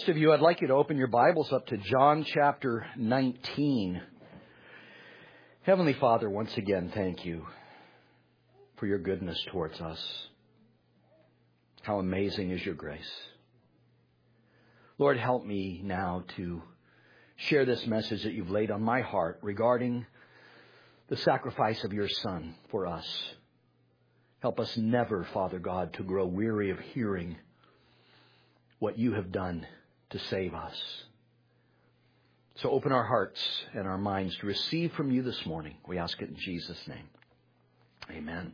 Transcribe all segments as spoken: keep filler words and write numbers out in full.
rest of you, I'd like you to open your Bibles up to John chapter nineteen. Heavenly Father, once again, thank you for your goodness towards us. How amazing is your grace. Lord, help me now to share this message that you've laid on my heart regarding the sacrifice of your Son for us. Help us never, Father God, to grow weary of hearing what you have done to save us. So open our hearts and our minds to receive from you this morning. We ask it in Jesus' name. Amen.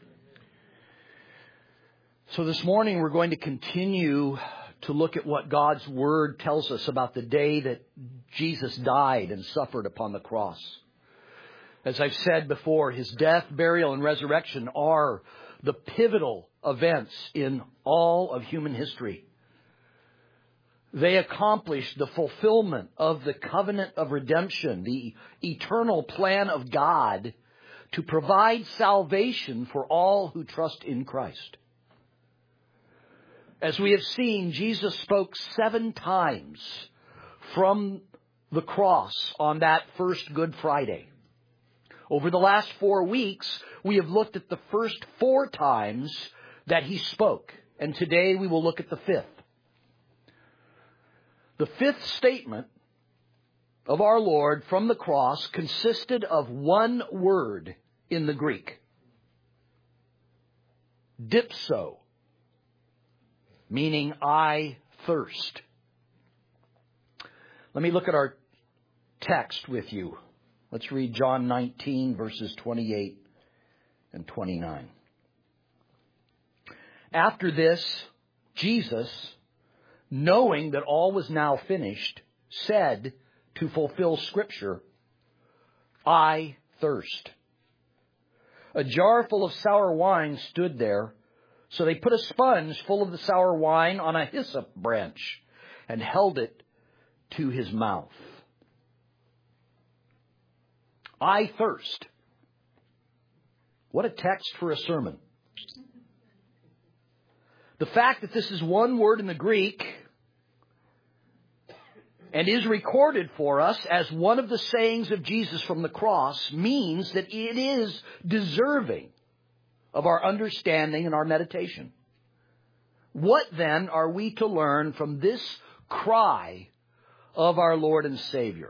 So this morning we're going to continue to look at what God's Word tells us about the day that Jesus died and suffered upon the cross. As I've said before, His death, burial, and resurrection are the pivotal events in all of human history. They accomplished the fulfillment of the covenant of redemption, the eternal plan of God to provide salvation for all who trust in Christ. As we have seen, Jesus spoke seven times from the cross on that first Good Friday. Over the last four weeks, we have looked at the first four times that He spoke. And today we will look at the fifth. The fifth statement of our Lord from the cross consisted of one word in the Greek. Dipso, meaning I thirst. Let me look at our text with you. Let's read John nineteen, verses twenty-eight and twenty-nine. After this, Jesus, knowing that all was now finished, said to fulfill Scripture, I thirst. A jar full of sour wine stood there, so they put a sponge full of the sour wine on a hyssop branch and held it to His mouth. I thirst. What a text for a sermon. The fact that this is one word in the Greek and is recorded for us as one of the sayings of Jesus from the cross means that it is deserving of our understanding and our meditation. What then are we to learn from this cry of our Lord and Savior?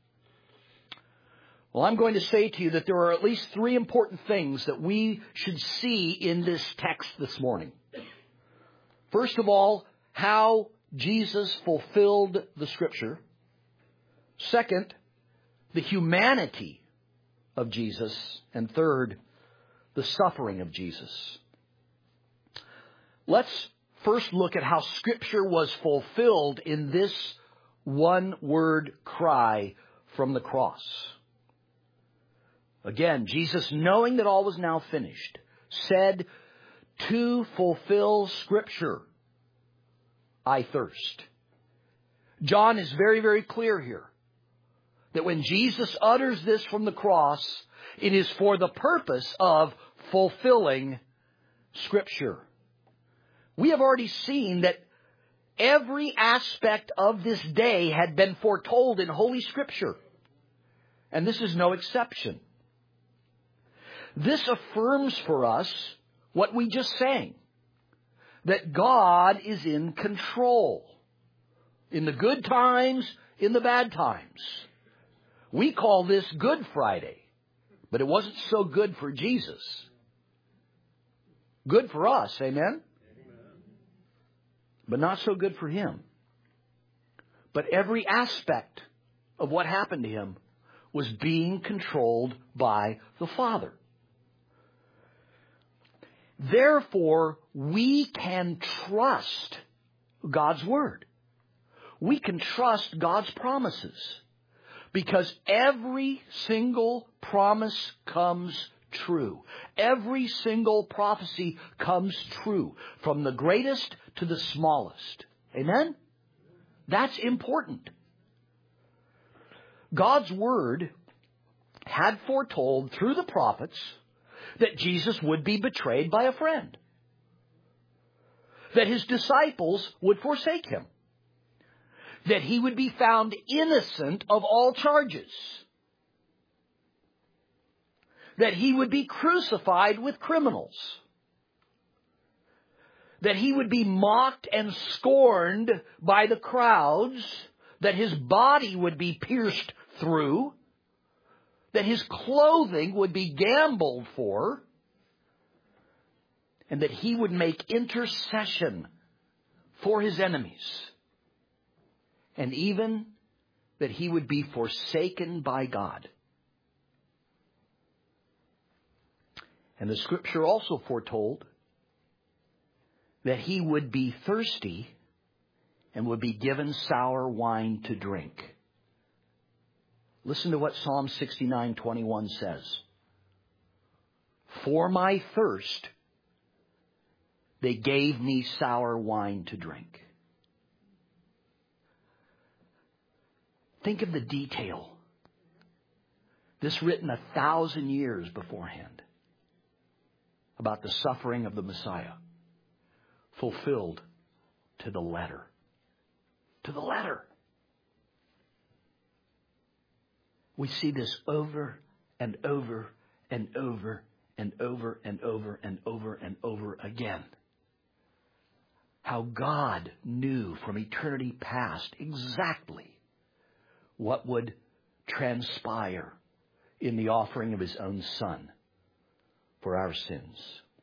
Well, I'm going to say to you that there are at least three important things that we should see in this text this morning. First of all, how Jesus fulfilled the Scripture. Second, the humanity of Jesus. And third, the suffering of Jesus. Let's first look at how Scripture was fulfilled in this one-word cry from the cross. Again, Jesus, knowing that all was now finished, said, to fulfill Scripture, I thirst. John is very, very clear here that when Jesus utters this from the cross, it is for the purpose of fulfilling Scripture. We have already seen that every aspect of this day had been foretold in Holy Scripture. And this is no exception. This affirms for us what we just sang, that God is in control. In the good times, in the bad times. We call this Good Friday, but it wasn't so good for Jesus. Good for us, amen? Amen. But not so good for Him. But every aspect of what happened to Him was being controlled by the Father. Therefore, we can trust God's Word. We can trust God's promises. Because every single promise comes true. Every single prophecy comes true. From the greatest to the smallest. Amen? That's important. God's Word had foretold through the prophets that Jesus would be betrayed by a friend. That His disciples would forsake Him. that he would be found innocent of all charges, that he would be crucified with criminals, that he would be mocked and scorned by the crowds, that his body would be pierced through, that his clothing would be gambled for, and that he would make intercession for his enemies, and even that he would be forsaken by God. And the Scripture also foretold that he would be thirsty and would be given sour wine to drink. Listen to what Psalm sixty-nine twenty-one says. For my thirst, they gave me sour wine to drink. Think of the detail. This written a thousand years beforehand about the suffering of the Messiah, fulfilled to the letter. To the letter. We see this over and over and over and over and over and over and over again. How God knew from eternity past exactly what would transpire in the offering of his own Son for our sins.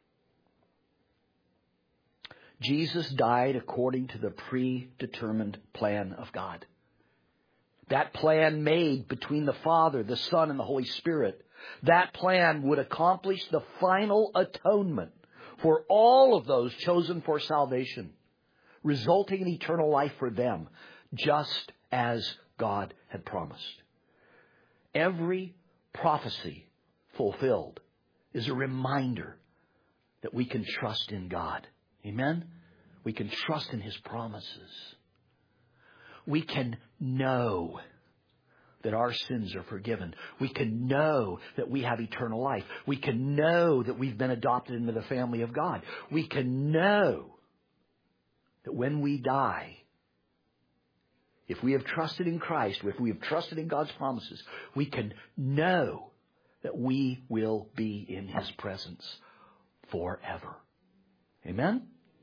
Jesus died according to the predetermined plan of God. That plan made between the Father, the Son, and the Holy Spirit. That plan would accomplish the final atonement for all of those chosen for salvation, resulting in eternal life for them, just as God had promised. Every prophecy fulfilled is a reminder that we can trust in God. Amen? We can trust in his promises. We can know that our sins are forgiven. We can know that we have eternal life. We can know that we've been adopted into the family of God. We can know that when we die, if we have trusted in Christ, if we have trusted in God's promises, we can know that we will be in his presence forever. Amen?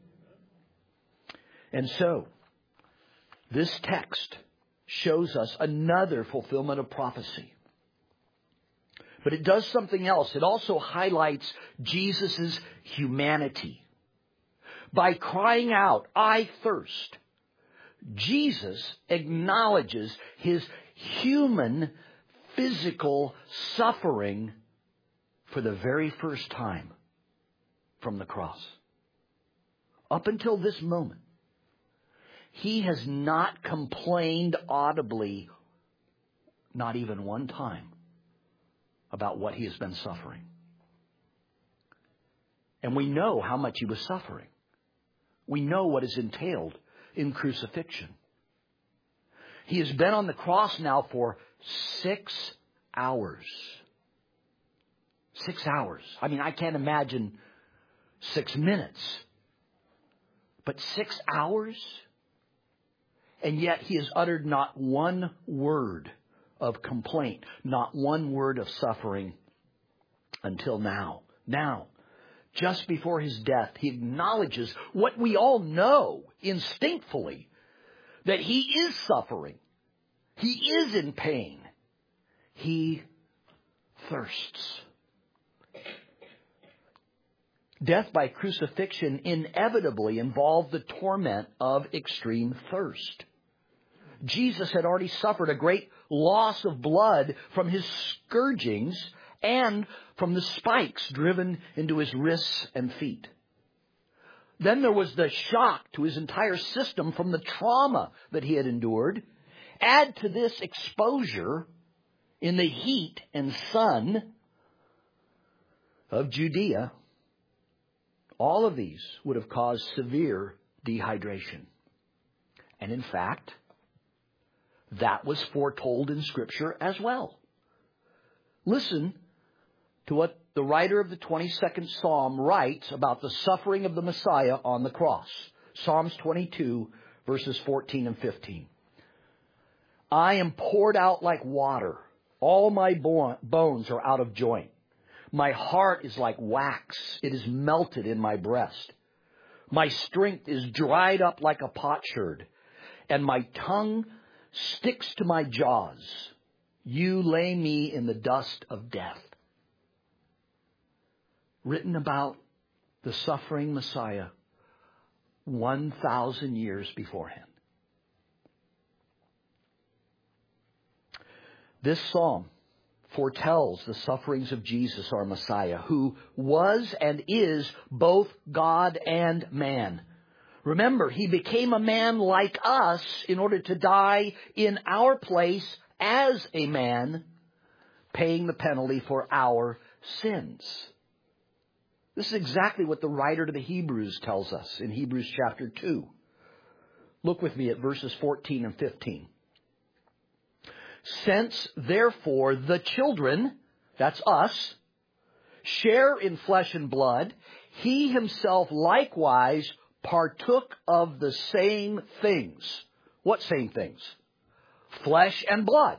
And so, this text shows us another fulfillment of prophecy. But it does something else. It also highlights Jesus' humanity. By crying out, I thirst, Jesus acknowledges his human, physical suffering for the very first time from the cross. Up until this moment, he has not complained audibly, not even one time, about what he has been suffering. And we know how much he was suffering. We know what is entailed in crucifixion. He has been on the cross now for six hours. Six hours. I mean, I can't imagine six minutes. But six hours? And yet he has uttered not one word of complaint, not one word of suffering until now. Now, just before his death, he acknowledges what we all know instinctively, that he is suffering. He is in pain. He thirsts. Death by crucifixion inevitably involved the torment of extreme thirst. Jesus had already suffered a great loss of blood from his scourgings and from the spikes driven into his wrists and feet. Then there was the shock to his entire system from the trauma that he had endured. Add to this exposure in the heat and sun of Judea. All of these would have caused severe dehydration. And in fact, that was foretold in Scripture as well. Listen to what the writer of the twenty-second Psalm writes about the suffering of the Messiah on the cross. Psalms twenty-two, verses fourteen and fifteen. I am poured out like water. All my bo- bones are out of joint. My heart is like wax. It is melted in my breast. My strength is dried up like a potsherd, and my tongue sticks to my jaws. You lay me in the dust of death. Written about the suffering Messiah one thousand years beforehand. This psalm foretells the sufferings of Jesus, our Messiah, who was and is both God and man. Remember, He became a man like us in order to die in our place as a man, paying the penalty for our sins. This is exactly what the writer to the Hebrews tells us in Hebrews chapter two. Look with me at verses fourteen and fifteen. Since, therefore, the children, that's us, share in flesh and blood, He Himself likewise partook of the same things. What same things? Flesh and blood.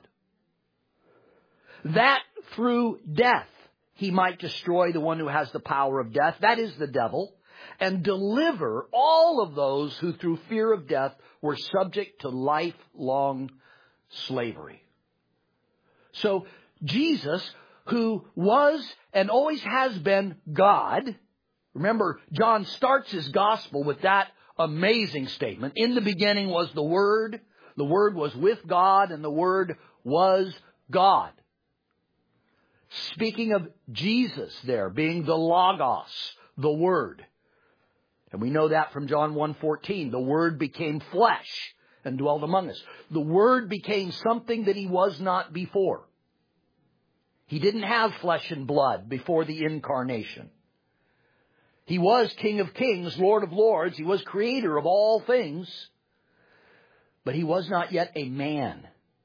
That through death He might destroy the one who has the power of death, that is the devil, and deliver all of those who through fear of death were subject to lifelong slavery. So Jesus, who was and always has been God, remember, John starts his gospel with that amazing statement. In the beginning was the Word. The Word was with God, and the Word was God. Speaking of Jesus there, being the Logos, the Word. And we know that from John one fourteen. The Word became flesh and dwelled among us. The Word became something that He was not before. He didn't have flesh and blood before the incarnation. He was King of Kings, Lord of Lords. He was Creator of all things. But He was not yet a man.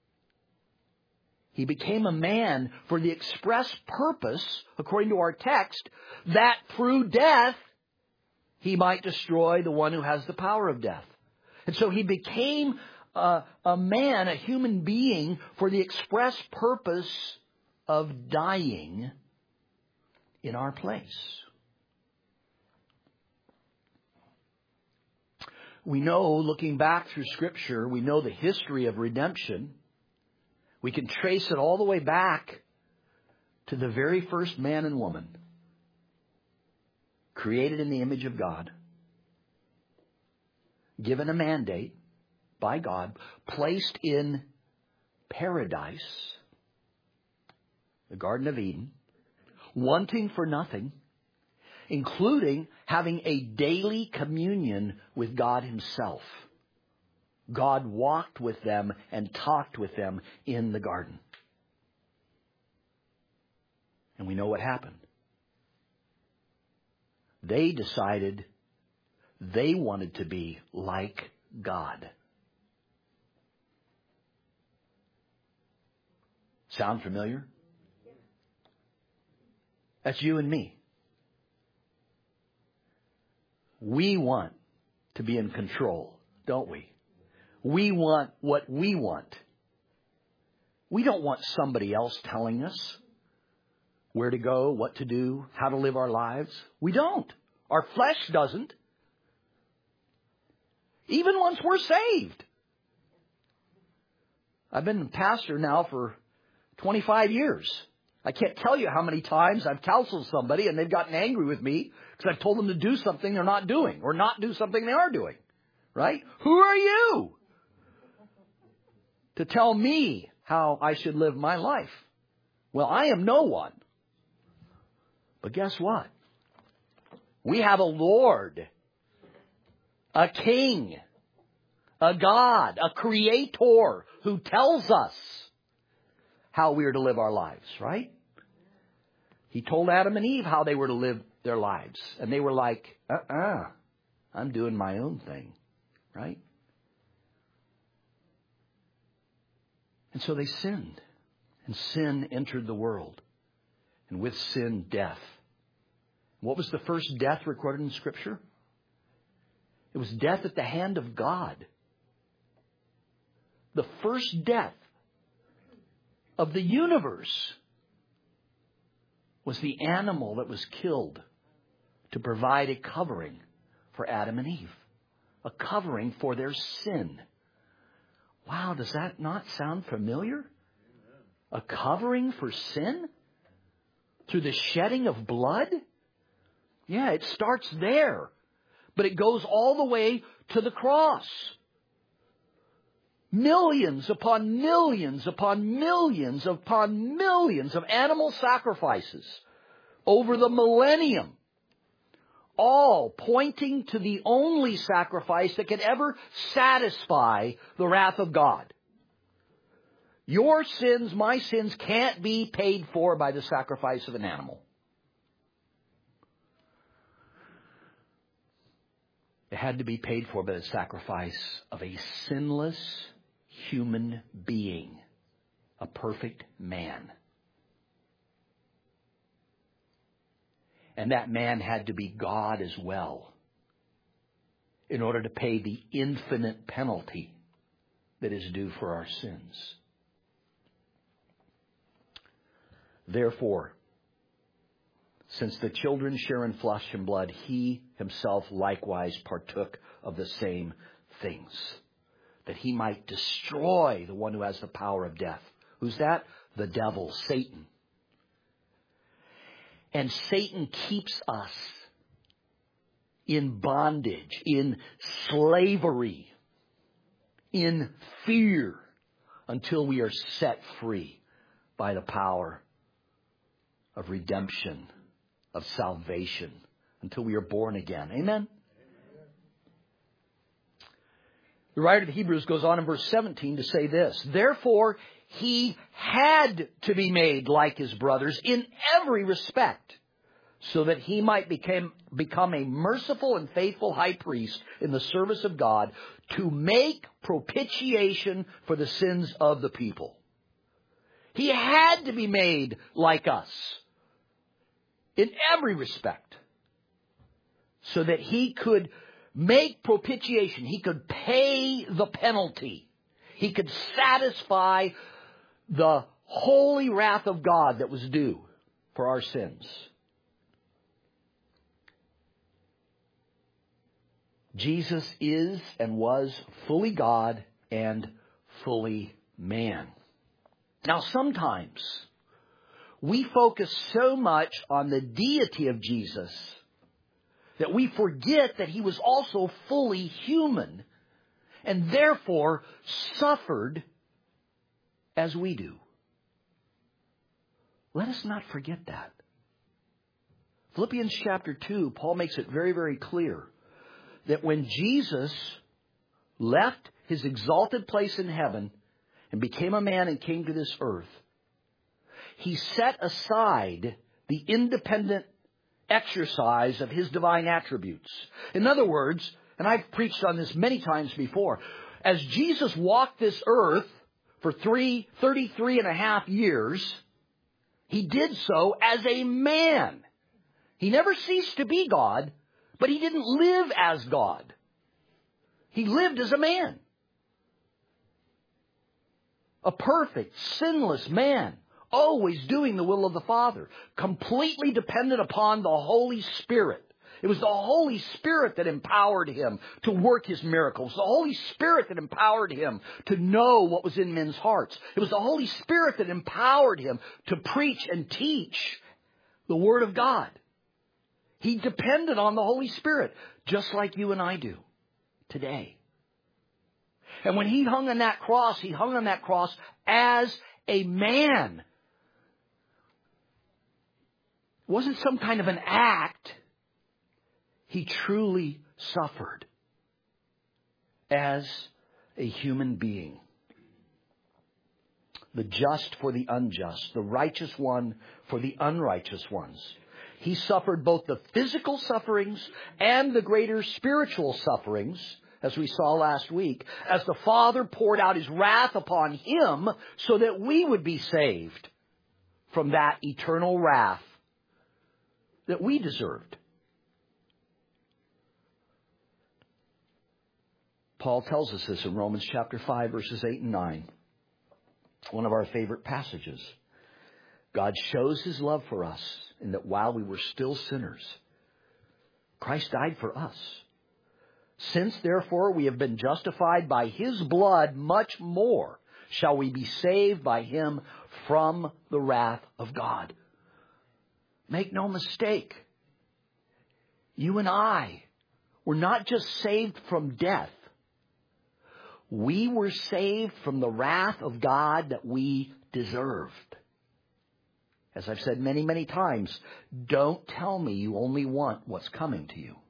He became a man for the express purpose, according to our text, that through death He might destroy the one who has the power of death. And so He became a, a man, a human being, for the express purpose of dying in our place. We know, looking back through Scripture, we know the history of redemption. We can trace it all the way back to the very first man and woman, created in the image of God, given a mandate by God, placed in paradise, the Garden of Eden, wanting for nothing, including having a daily communion with God Himself. God walked with them and talked with them in the garden. And we know what happened. They decided they wanted to be like God. Sound familiar? That's you and me. We want to be in control, don't we? We want what we want. We don't want somebody else telling us where to go, what to do, how to live our lives. We don't. Our flesh doesn't. Even once we're saved. I've been a pastor now for twenty-five years. I can't tell you how many times I've counseled somebody and they've gotten angry with me because I've told them to do something they're not doing, or not do something they are doing. Right? Who are you to tell me how I should live my life? Well, I am no one. But guess what? We have a Lord, a King, a God, a Creator who tells us how we are to live our lives, right? He told Adam and Eve how they were to live their lives. And they were like, uh-uh, I'm doing my own thing, right? And so they sinned. And sin entered the world. And with sin, death. What was the first death recorded in Scripture? It was death at the hand of God. the first death of the universe was the animal that was killed to provide a covering for Adam and Eve. A covering for their sin. Wow, does that not sound familiar? A covering for sin? Through the shedding of blood? Yeah, it starts there. But it goes all the way to the cross. Millions upon millions upon millions upon millions of animal sacrifices over the millennium. All pointing to the only sacrifice that could ever satisfy the wrath of God. Your sins, my sins, can't be paid for by the sacrifice of an animal. It had to be paid for by the sacrifice of a sinless human being, a perfect man. And that man had to be God as well in order to pay the infinite penalty that is due for our sins. Therefore, since the children share in flesh and blood, he himself likewise partook of the same things, that he might destroy the one who has the power of death. Who's that? The devil, Satan. And Satan keeps us in bondage, in slavery, in fear, until we are set free by the power of redemption, of salvation, until we are born again. Amen? The writer of Hebrews goes on in verse seventeen to say this: Therefore, he had to be made like his brothers in every respect, so that he might become, become a merciful and faithful high priest in the service of God, to make propitiation for the sins of the people. He had to be made like us in every respect, so that he could make propitiation. He could pay the penalty. He could satisfy the holy wrath of God that was due for our sins. Jesus is and was fully God and fully man. Now, sometimes we focus so much on the deity of Jesus that we forget that he was also fully human and therefore suffered as we do. Let us not forget that. Philippians chapter two, Paul makes it very, very clear that when Jesus left his exalted place in heaven and became a man and came to this earth, he set aside the independent exercise of his divine attributes. In other words, and I've preached on this many times before, as Jesus walked this earth for three, thirty-three and a half years, he did so as a man. He never ceased to be God, but he didn't live as God. He lived as a man. A perfect, sinless man, always doing the will of the Father, completely dependent upon the Holy Spirit. It was the Holy Spirit that empowered him to work his miracles. The Holy Spirit that empowered him to know what was in men's hearts. It was the Holy Spirit that empowered him to preach and teach the Word of God. He depended on the Holy Spirit, just like you and I do today. And when he hung on that cross, he hung on that cross as a man. It wasn't some kind of an act. He truly suffered as a human being. The just for the unjust, the righteous one for the unrighteous ones. He suffered both the physical sufferings and the greater spiritual sufferings, as we saw last week, as the Father poured out his wrath upon him so that we would be saved from that eternal wrath that we deserved. Paul tells us this in Romans chapter five, verses eight and nine. One of our favorite passages. God shows His love for us in that while we were still sinners, Christ died for us. Since, therefore, we have been justified by His blood, much more shall we be saved by Him from the wrath of God. Make no mistake. You and I were not just saved from death. We were saved from the wrath of God that we deserved. As I've said many, many times, don't tell me you only want what's coming to you.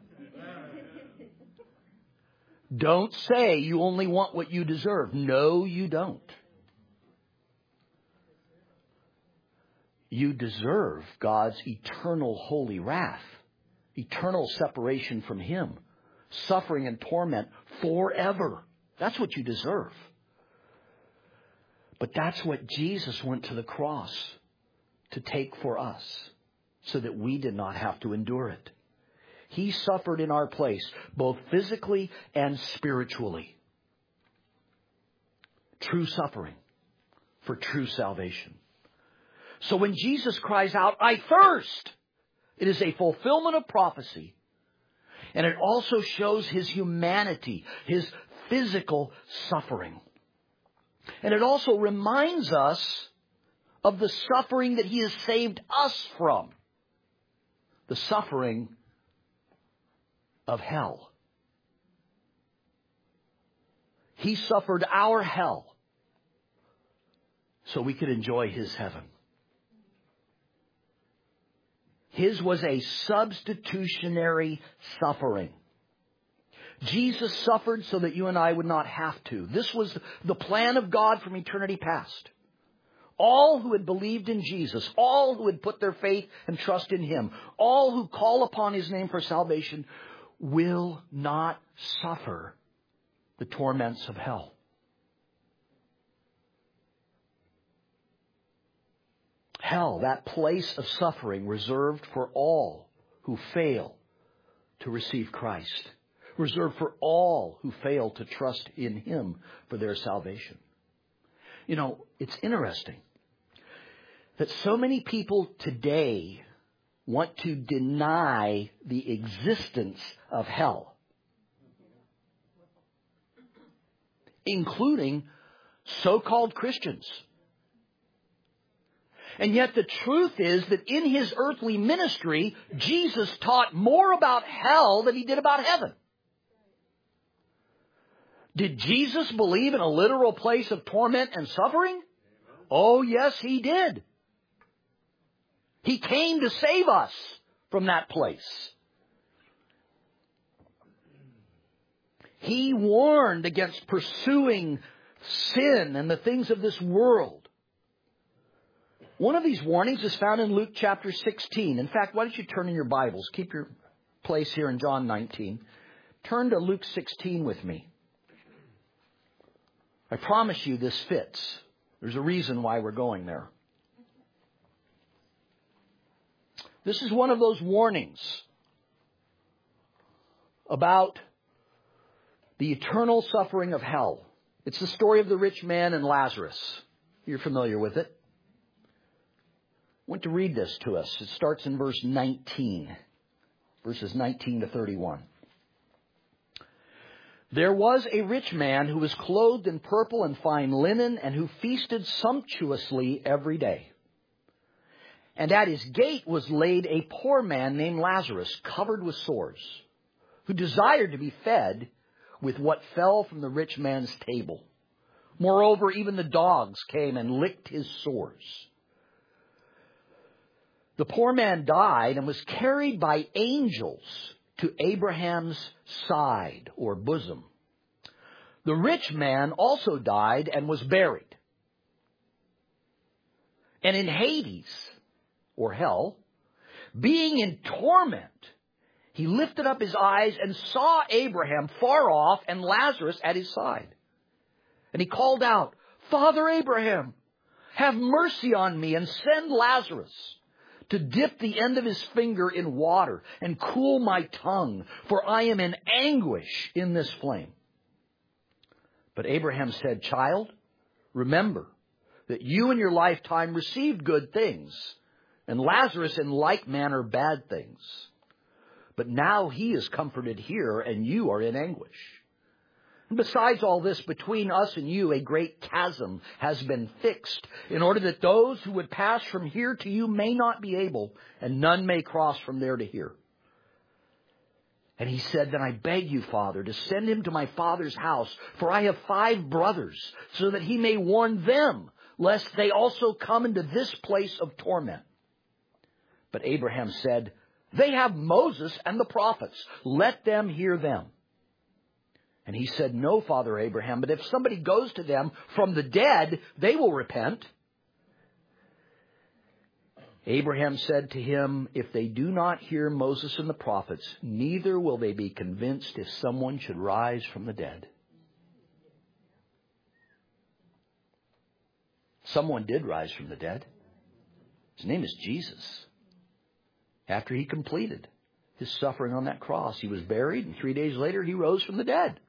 Don't say you only want what you deserve. No, you don't. You deserve God's eternal holy wrath, eternal separation from Him, suffering and torment forever. That's what you deserve. But that's what Jesus went to the cross to take for us, so that we did not have to endure it. He suffered in our place, both physically and spiritually. True suffering for true salvation. So when Jesus cries out, "I thirst," it is a fulfillment of prophecy. And it also shows His humanity, His physical suffering. And it also reminds us of the suffering that He has saved us from. The suffering of hell. He suffered our hell so we could enjoy His heaven. His was a substitutionary suffering. Jesus suffered so that you and I would not have to. This was the plan of God from eternity past. All who had believed in Jesus, all who had put their faith and trust in Him, all who call upon His name for salvation, will not suffer the torments of hell. Hell, that place of suffering reserved for all who fail to receive Christ. Reserved for all who fail to trust in Him for their salvation. You know, it's interesting that so many people today want to deny the existence of hell, including so-called Christians. And yet the truth is that in His earthly ministry, Jesus taught more about hell than He did about heaven. Did Jesus believe in a literal place of torment and suffering? Oh, yes, He did. He came to save us from that place. He warned against pursuing sin and the things of this world. One of these warnings is found in Luke chapter sixteen. In fact, why don't you turn in your Bibles? Keep your place here in John nineteen. Turn to Luke sixteen with me. I promise you this fits. There's a reason why we're going there. This is one of those warnings about the eternal suffering of hell. It's the story of the rich man and Lazarus. You're familiar with it. I want to read this to us. It starts in verse nineteen. Verses nineteen to thirty-one. There was a rich man who was clothed in purple and fine linen and who feasted sumptuously every day. And at his gate was laid a poor man named Lazarus, covered with sores, who desired to be fed with what fell from the rich man's table. Moreover, even the dogs came and licked his sores. The poor man died and was carried by angels to Abraham's side or bosom. The rich man also died and was buried. And in Hades, or hell, being in torment, he lifted up his eyes and saw Abraham far off and Lazarus at his side. And he called out, "Father Abraham, have mercy on me and send Lazarus to dip the end of his finger in water and cool my tongue, for I am in anguish in this flame." But Abraham said, Child, remember that you in your lifetime received good things, and Lazarus in like manner bad things. But now he is comforted here, and you are in anguish. And besides all this, between us and you a great chasm has been fixed, in order that those who would pass from here to you may not be able, and none may cross from there to here. And he said, Then I beg you, Father, to send him to my father's house, for I have five brothers, so that he may warn them, lest they also come into this place of torment. But Abraham said, They have Moses and the prophets. Let them hear them. And he said, No, Father Abraham, but if somebody goes to them from the dead, they will repent. Abraham said to him, If they do not hear Moses and the prophets, neither will they be convinced if someone should rise from the dead. Someone did rise from the dead. His name is Jesus. After he completed his suffering on that cross, he was buried, and three days later he rose from the dead.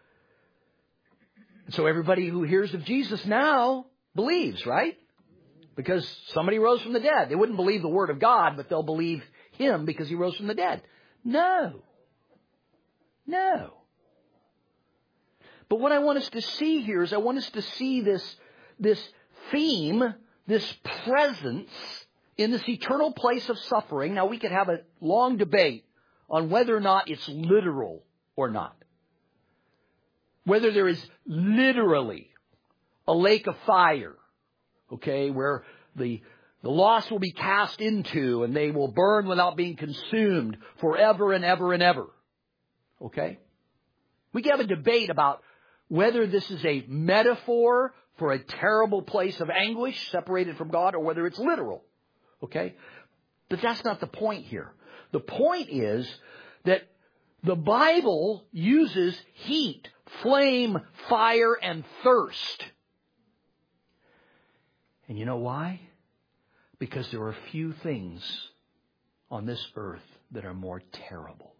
And so everybody who hears of Jesus now believes, right? Because somebody rose from the dead. They wouldn't believe the word of God, but they'll believe him because he rose from the dead. No. No. But what I want us to see here is I want us to see this, this theme, this presence in this eternal place of suffering. Now, we could have a long debate on whether or not it's literal or not. Whether there is literally a lake of fire, okay, where the, the lost will be cast into and they will burn without being consumed forever and ever and ever. Okay? We can have a debate about whether this is a metaphor for a terrible place of anguish separated from God or whether it's literal. Okay? But that's not the point here. The point is that the Bible uses heat, flame, fire, and thirst. And you know why? Because there are few things on this earth that are more terrible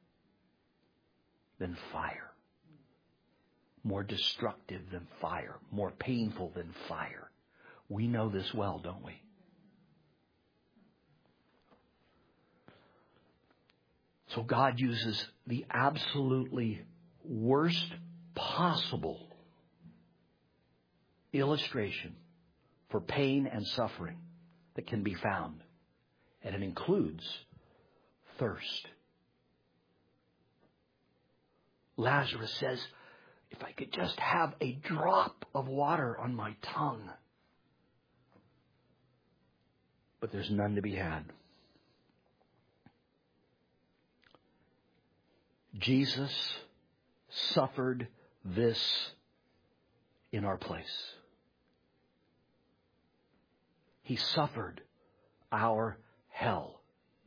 than fire. More destructive than fire. More painful than fire. We know this well, don't we? So God uses the absolutely worst possible illustration for pain and suffering that can be found. And it includes thirst. Lazarus says, if I could just have a drop of water on my tongue. But there's none to be had. Jesus suffered this in our place. He suffered our hell.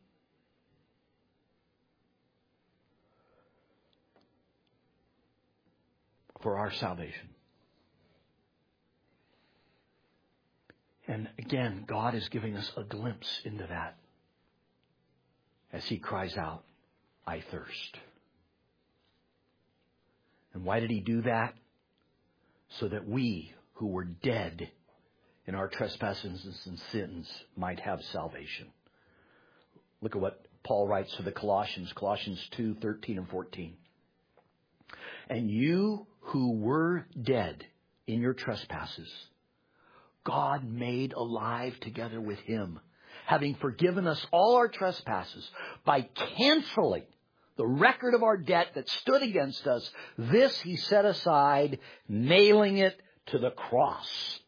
For our salvation. And again, God is giving us a glimpse into that as he cries out, I thirst. And why did he do that? So that we who were dead in our trespasses and sins might have salvation. Look at what Paul writes to the Colossians, Colossians two, thirteen and fourteen. And you who were dead in your trespasses, God made alive together with him, having forgiven us all our trespasses by canceling the record of our debt that stood against us. This he set aside, nailing it to the cross.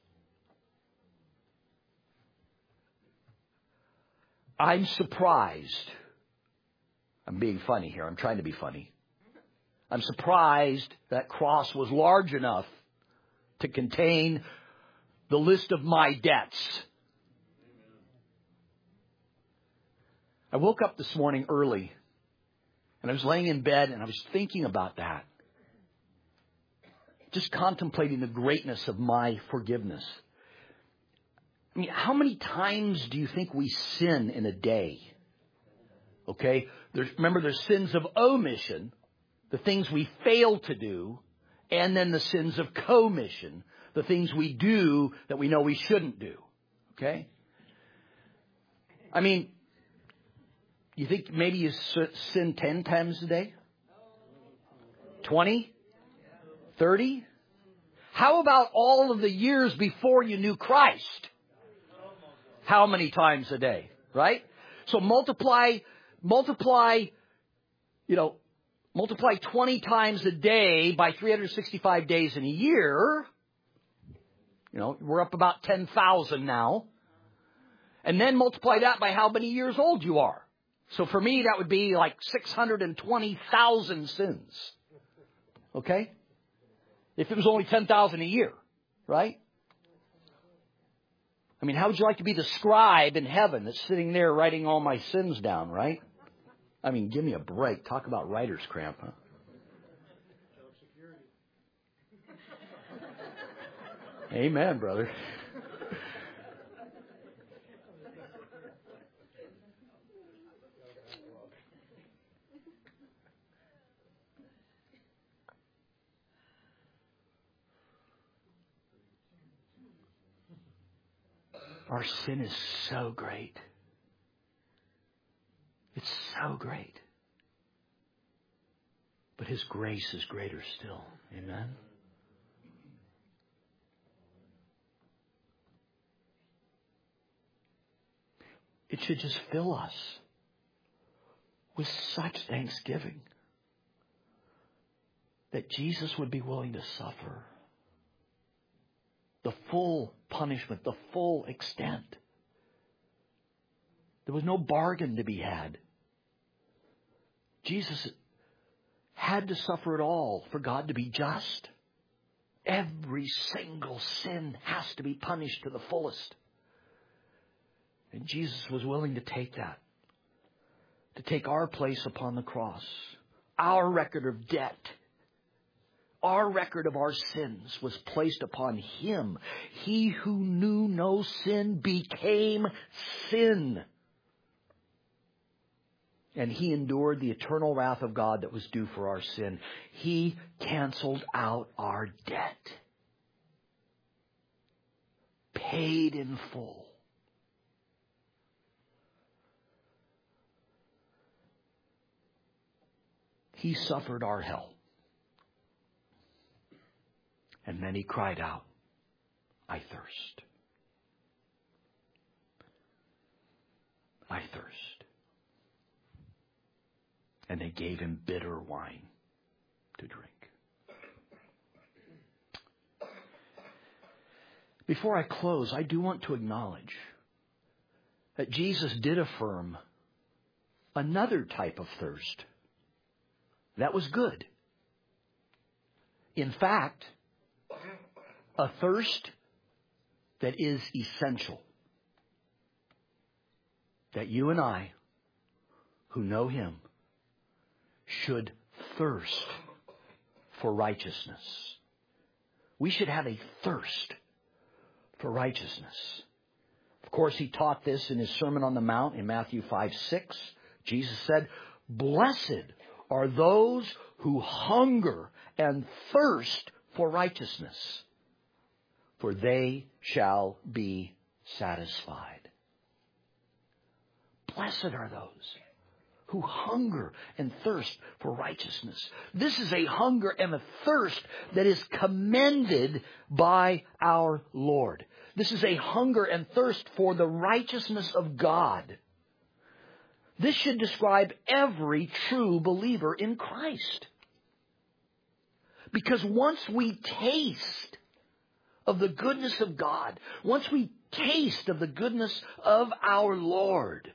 I'm surprised. I'm being funny here. I'm trying to be funny. I'm surprised that cross was large enough to contain the list of my debts. I woke up this morning early, and I was laying in bed, and I was thinking about that. Just contemplating the greatness of my forgiveness. I mean, how many times do you think we sin in a day? Okay? There's, remember, there's sins of omission, the things we fail to do, And then the sins of commission, the things we do that we know we shouldn't do. Okay? I mean, you think maybe you sin ten times a day? twenty? thirty? How about all of the years before you knew Christ? How many times a day? Right? So multiply, multiply, you know, multiply twenty times a day by three hundred sixty-five days in a year. You know, we're up about ten thousand now. And then multiply that by how many years old you are. So for me, that would be like six hundred twenty thousand sins. Okay? If it was only ten thousand a year, right? I mean, how would you like to be the scribe in heaven that's sitting there writing all my sins down, right? I mean, give me a break. Talk about writer's cramp, huh? Amen, brother. Our sin is so great. It's so great. But His grace is greater still. Amen? It should just fill us with such thanksgiving that Jesus would be willing to suffer the full punishment, the full extent. There was no bargain to be had. Jesus had to suffer it all for God to be just. Every single sin has to be punished to the fullest. And Jesus was willing to take that. To take our place upon the cross. Our record of debt. Our record of our sins was placed upon Him. He who knew no sin became sin. And He endured the eternal wrath of God that was due for our sin. He canceled out our debt. Paid in full. He suffered our hell. And then He cried out, I thirst. I thirst. And they gave Him bitter wine to drink. Before I close, I do want to acknowledge that Jesus did affirm another type of thirst. That was good. In fact, a thirst that is essential. That you and I, who know Him, should thirst for righteousness. We should have a thirst for righteousness. Of course, He taught this in His Sermon on the Mount in Matthew five six. Jesus said, blessed are those who hunger and thirst for righteousness, for they shall be satisfied. Blessed are those who hunger and thirst for righteousness. This is a hunger and a thirst that is commended by our Lord. This is a hunger and thirst for the righteousness of God. This should describe every true believer in Christ. Because once we taste of the goodness of God, once we taste of the goodness of our Lord,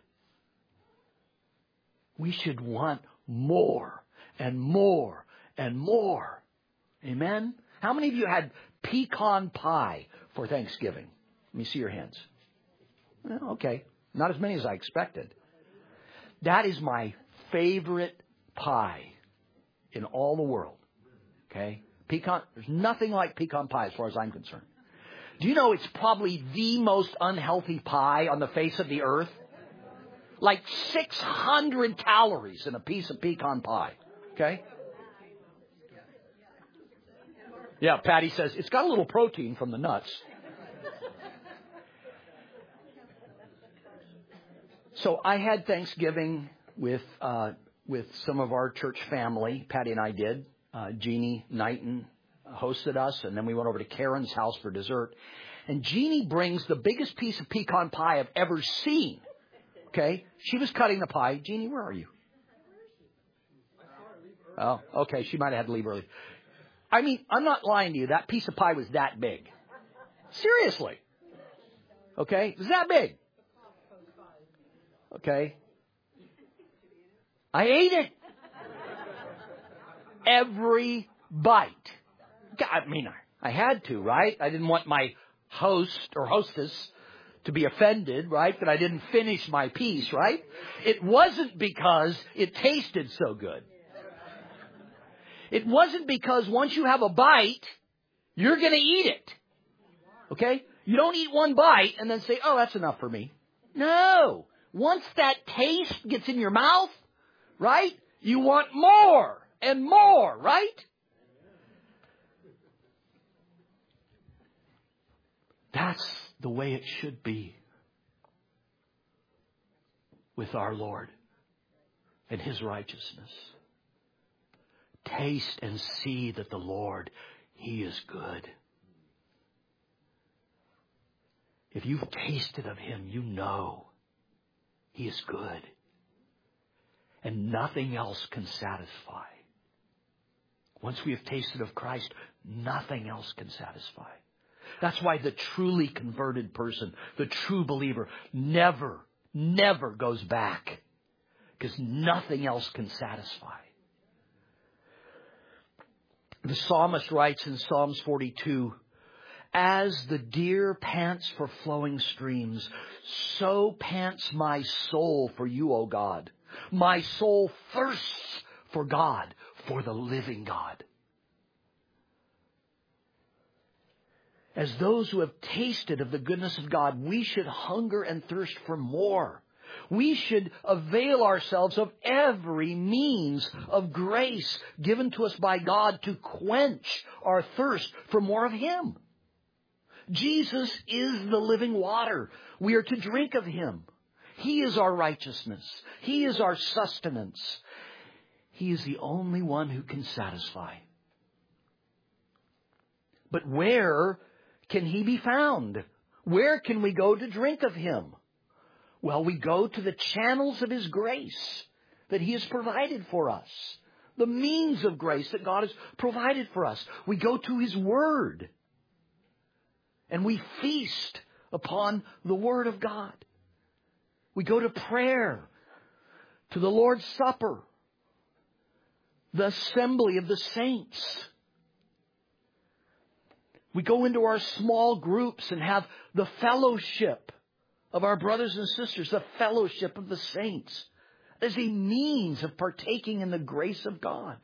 we should want more and more and more. Amen? How many of you had pecan pie for Thanksgiving? Let me see your hands. Well, okay. Not as many as I expected. That is my favorite pie in all the world. Okay? Pecan, there's nothing like pecan pie as far as I'm concerned. Do you know it's probably the most unhealthy pie on the face of the earth? Like six hundred calories in a piece of pecan pie. Okay? Yeah, Patty says, it's got a little protein from the nuts. So I had Thanksgiving with uh, with some of our church family. Patty and I did. Uh, Jeannie Knighton hosted us, and then we went over to Karen's house for dessert. And Jeannie brings the biggest piece of pecan pie I've ever seen. Okay? She was cutting the pie. Jeannie, where are you? Oh, okay. She might have had to leave early. I mean, I'm not lying to you. That piece of pie was that big. Seriously. Okay? It was that big. Okay? I ate it. Every bite. I mean, I had to, right? I didn't want my host or hostess to be offended, right? That I didn't finish my piece, right? It wasn't because it tasted so good. It wasn't because once you have a bite, you're going to eat it. Okay? You don't eat one bite and then say, oh, that's enough for me. No. Once that taste gets in your mouth, right? You want more and more, right? That's the way it should be with our Lord and His righteousness. Taste and see that the Lord, He is good. If you've tasted of Him, you know He is good. And nothing else can satisfy. Once we have tasted of Christ, nothing else can satisfy. That's why the truly converted person, the true believer, never, never goes back. Because nothing else can satisfy. The psalmist writes in Psalms forty-two, as the deer pants for flowing streams, so pants my soul for you, O God. My soul thirsts for God, for the living God. As those who have tasted of the goodness of God, we should hunger and thirst for more. We should avail ourselves of every means of grace given to us by God to quench our thirst for more of Him. Jesus is the living water. We are to drink of Him. He is our righteousness. He is our sustenance. He is the only one who can satisfy. But where can He be found? Where can we go to drink of Him? Well, we go to the channels of His grace that He has provided for us. The means of grace that God has provided for us. We go to His Word. And we feast upon the Word of God. We go to prayer, to the Lord's Supper, the assembly of the saints. We go into our small groups and have the fellowship of our brothers and sisters, the fellowship of the saints, as a means of partaking in the grace of God.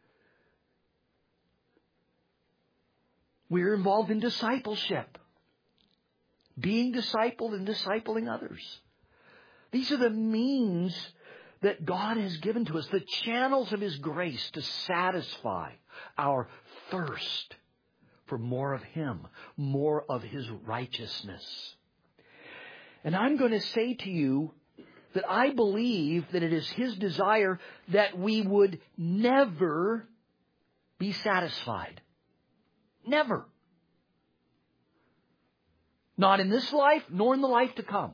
We're involved in discipleship, being discipled and discipling others. These are the means that God has given to us, the channels of His grace to satisfy our thirst for more of Him, more of His righteousness. And I'm going to say to you that I believe that it is His desire that we would never be satisfied. Never. Not in this life, nor in the life to come.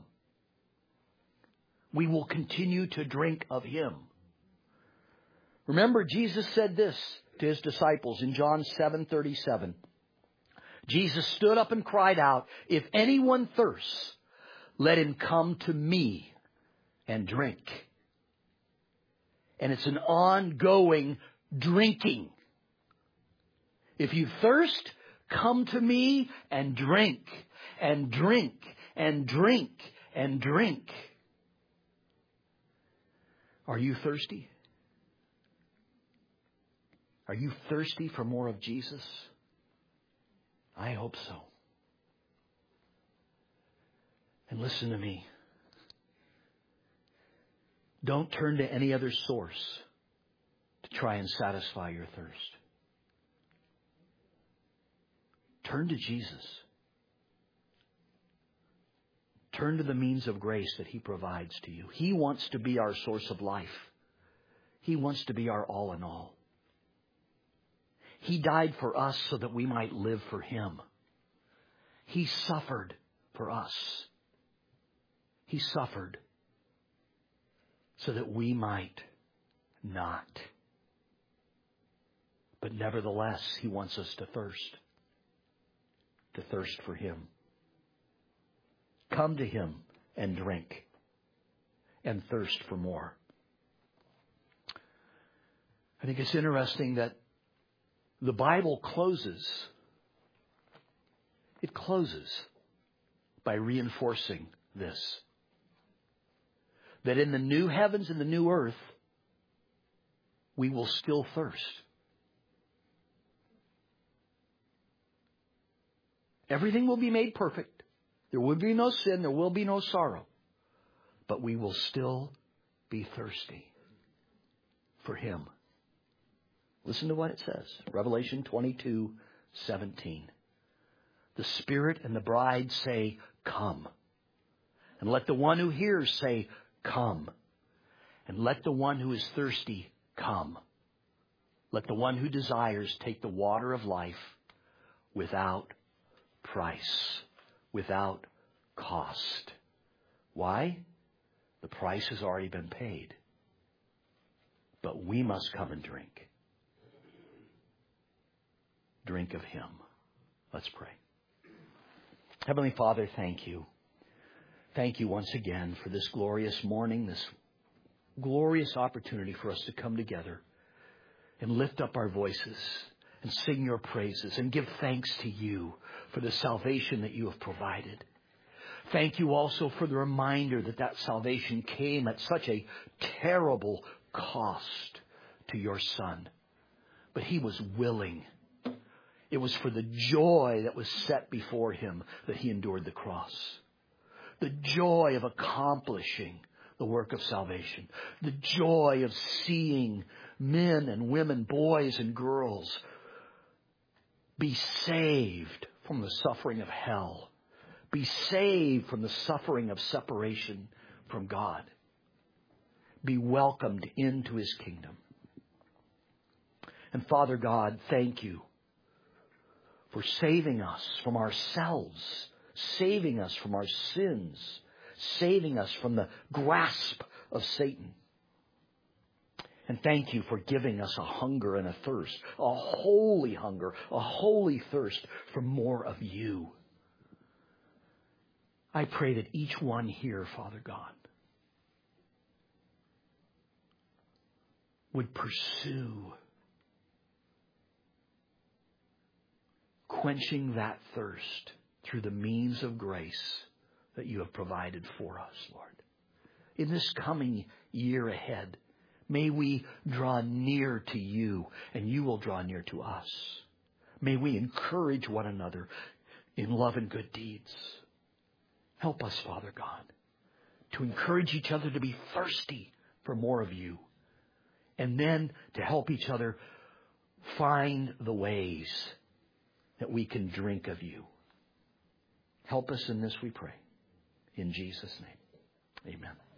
We will continue to drink of Him. Remember, Jesus said this to His disciples in John seven thirty-seven. Jesus stood up and cried out, if anyone thirsts, let him come to me and drink. And it's an ongoing drinking. If you thirst, come to me and drink, and drink, and drink, and drink. Are you thirsty? Are you thirsty for more of Jesus? I hope so. And listen to me. Don't turn to any other source to try and satisfy your thirst. Turn to Jesus. Turn to the means of grace that He provides to you. He wants to be our source of life. He wants to be our all in all. He died for us so that we might live for Him. He suffered for us. He suffered so that we might not. But nevertheless, He wants us to thirst. To thirst for Him. Come to Him and drink. And thirst for more. I think it's interesting that the Bible closes. It closes by reinforcing this. That in the new heavens and the new earth, we will still thirst. Everything will be made perfect. There will be no sin. There will be no sorrow. But we will still be thirsty for Him. Listen to what it says. Revelation twenty-two seventeen. The Spirit and the bride say, come. And let the one who hears say, come. And let the one who is thirsty come. Let the one who desires take the water of life without price, without cost. Why? The price has already been paid. But we must come and drink. Drink of Him. Let's pray. Heavenly Father, thank You. Thank You once again for this glorious morning, this glorious opportunity for us to come together and lift up our voices and sing Your praises and give thanks to You for the salvation that You have provided. Thank You also for the reminder that that salvation came at such a terrible cost to Your Son. But He was willing. It was for the joy that was set before Him that He endured the cross. The joy of accomplishing the work of salvation. The joy of seeing men and women, boys and girls be saved from the suffering of hell. Be saved from the suffering of separation from God. Be welcomed into His kingdom. And Father God, thank You for saving us from ourselves, saving us from our sins, saving us from the grasp of Satan. And thank You for giving us a hunger and a thirst, a holy hunger, a holy thirst for more of You. I pray that each one here, Father God, would pursue quenching that thirst through the means of grace that You have provided for us, Lord. In this coming year ahead, may we draw near to You and You will draw near to us. May we encourage one another in love and good deeds. Help us, Father God, to encourage each other to be thirsty for more of You, and then to help each other find the ways that we can drink of You. Help us in this, we pray. In Jesus' name, amen.